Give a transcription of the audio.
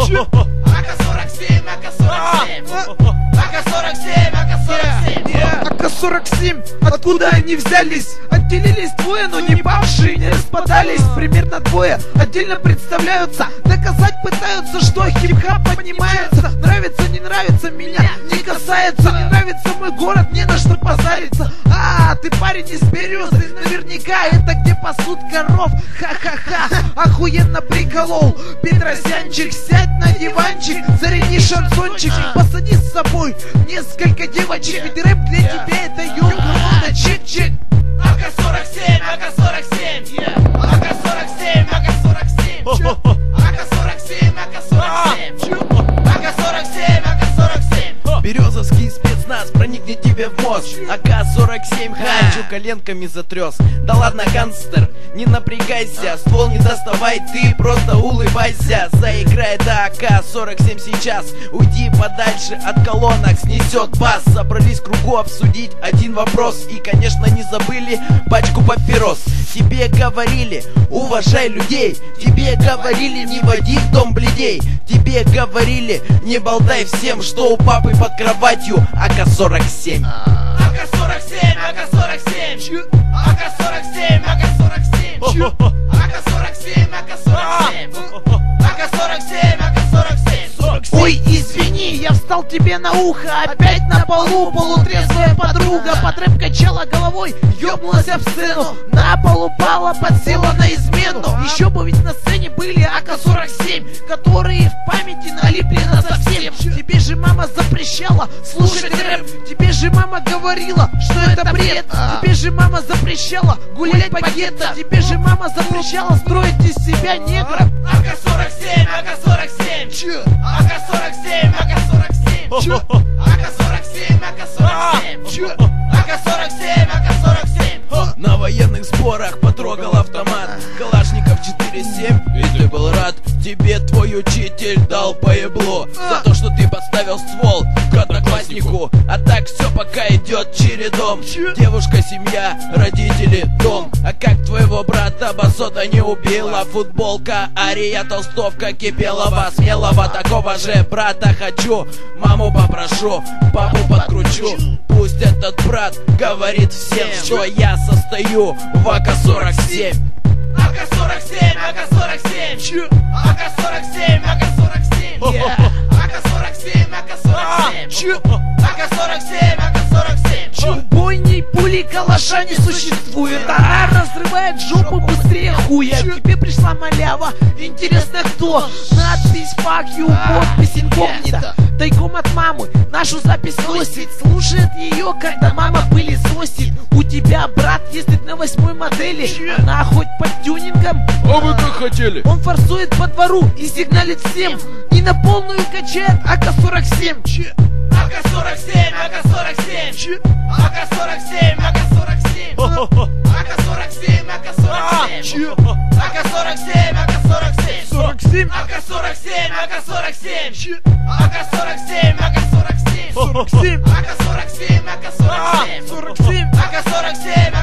АК-47, АК-47, АК-47, АК-47. АК-47, откуда они взялись? Отделились двое, но не павшие, не распадались. Примерно двое отдельно представляются, доказать пытаются, что хип-хап поднимается. Нравится, не нравится, меня не касается. Не нравится мой город, не на что позариться. Ты парень из Березы, наверняка это где пасут коров. Ха-ха-ха, охуенно приколол. Петросянчик, сядь на диванчик, заряди шансончик, посади с собой несколько девочек, ведь рэп для тебя это ёбаный чик-чик. АК-47, АК-47, АК-47, АК-47, АК-47, АК-47, АК-47, АК-47. Березовский спецназ проникнет тебе в мозг. АК-47 ханчу коленками затрёс. Да ладно, гангстер, не напрягайся, ствол не доставай, ты просто улыбайся. Заиграет АК-47 сейчас, уйди подальше от колонок, снесет бас. Собрались в кругу обсудить один вопрос, и, конечно, не забыли пачку папирос. Тебе говорили, уважай людей, тебе говорили, не води в дом бледей, тебе говорили, не болтай всем, что у папы под кроватью. АК-47, АК-47, АК-47, АК-47, АК-47, АК-47, АК-47, АК-47, АК-47. Ой, извини, я встал тебе на ухо. Опять на полу полутрезвая подруга. Под рэп качала головой, ёбнулась об сцену, на пол упала, подсела на измену. Еще бы ведь на сцене были АК-47, которые в памяти налипли насовсем. Тебе же мама запрещала слушать рэп, тебе же мама говорила, что это бред. Тебе же мама запрещала гулять по гетто, тебе же мама запрещала строить из себя негра. АК-47, АК-47, АК-47, АК-47, АК-47, АК-47, АК-47, АК-47. На военных сборах потрогал автомат, Калашников 4-7, и ты был рад. Тебе твой учитель дал поебло за то, что ты подставил ствол к однокласснику. А так все пока идет чередом. Девушка, семья, родители, дом. А как твоего брата Басота не убила? Футболка, Ария, толстовка Кипелова, Смелого. Такого же брата хочу, маму попрошу, папу подкручу. Пусть этот брат говорит всем, что я состою в АК-47. АК-47, АК-47, АК-47, АК-47, АК-47, АК-47, АК-47, АК-47. Убойней пули калаша не существует. Она разрывает жопу быстрее хуя. К тебе пришла малява, интересно кто? Надпись fuck you, подпись инкогнито. Тайком от мамы нашу запись носит, слушает ее, когда мама пылесосит. У тебя брат ездит на 8-й модели, она хоть под тюнингом. А вы как хотели? Он форсует по двору и сигналит всем, и на полную качает АК-47. АК-47, АК-47, АК-47, АК-47, АК-47, АК-47, АК-47, АК-47, 47, АК-47, АК-47, АК-47, АК-47, 47, АК-47, АК-47, 47, АК-47,